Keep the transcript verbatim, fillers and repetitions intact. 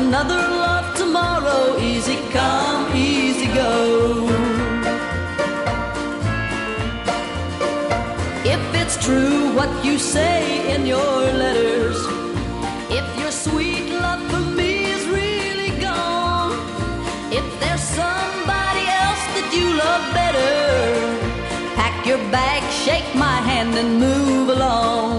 another love tomorrow. Easy come, easy go. If it's true what you say in your letters, if your sweet love for me is really gone, if there's somebody else that you love better, pack your bag, shake my hand and move along.